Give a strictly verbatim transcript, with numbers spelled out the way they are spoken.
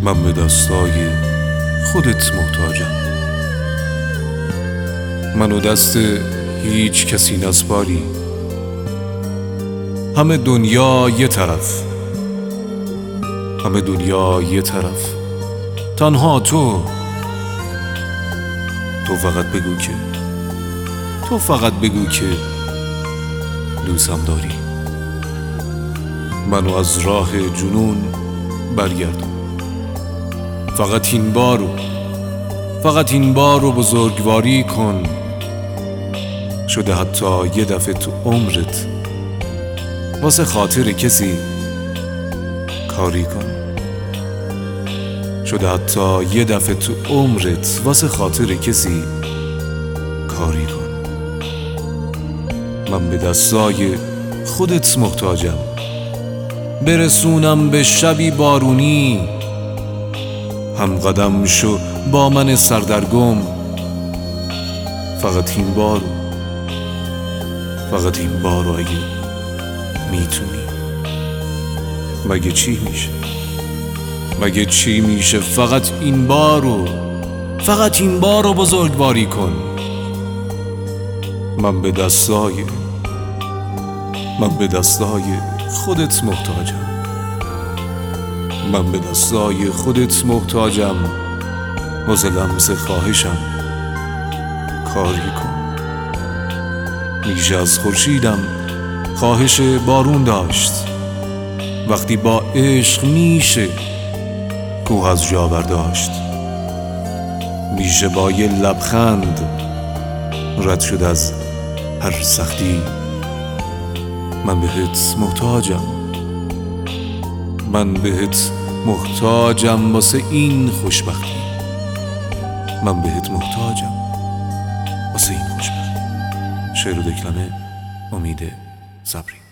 من به دستای خودت محتاجم. من و دست هیچ کسی نسپاری، همه دنیا یه طرف، همه دنیا یه طرف، تنها تو. تو فقط بگو که تو فقط بگو که دوستم داری. منو از راه جنون برگردون. فقط این بارو فقط این بارو بزرگواری کن. شده حتی یه دفعه تو عمرت واسه خاطر کسی کاری کن. شده حتی یه دفعه تو عمرت واسه خاطر کسی کاری کن. من به دستای خودت محتاجم، برسونم به شبی بارونی. هم قدم شو با من سردرگم. فقط این بارو فقط این بارو اگه میتونی. مگه چی میشه مگه چی میشه فقط این بارو فقط این بارو بزرگواری کن. من به دستای من به دستای خودت محتاجم. من به دستای خودت محتاجم. واسه لمس خواهشم کاری کن. میشه از خورشیدم خواهش بارون داشت. وقتی با عشق میشه کوه از جا برداشت. میشه با یه لبخند رد شد از هر سختی. من بهت محتاجم من بهت محتاجم واسه این خوشبختی. من بهت محتاجم واسه این خوشبختی. شعر و دکلمه امید صبری.